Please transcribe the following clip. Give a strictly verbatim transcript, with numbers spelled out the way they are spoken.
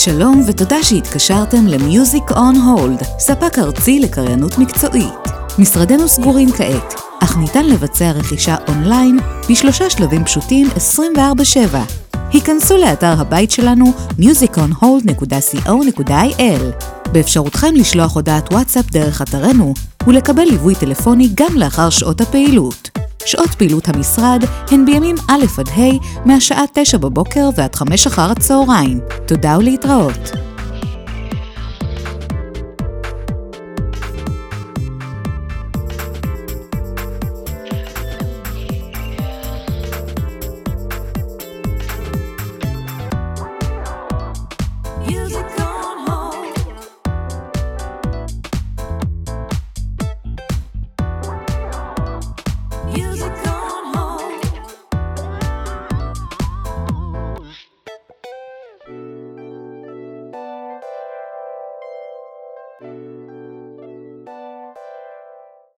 שלום ותודה שהתקשרתם ל-Music on Hold, ספק ארצי לקריינות מקצועית. משרדנו סגורים כעת, אך ניתן לבצע רכישה אונליין בשלושה שלבים פשוטים עשרים וארבע שבע. היכנסו לאתר הבית שלנו music on hold נקודה co נקודה il. באפשרותכם לשלוח הודעת וואטסאפ דרך אתרנו ולקבל ליווי טלפוני גם לאחר שעות הפעילות. שעות פעילות המשרד הן בימים א' עד ה' מהשעה תשע בבוקר ועד חמש אחר הצהריים. תודה ולהתראות.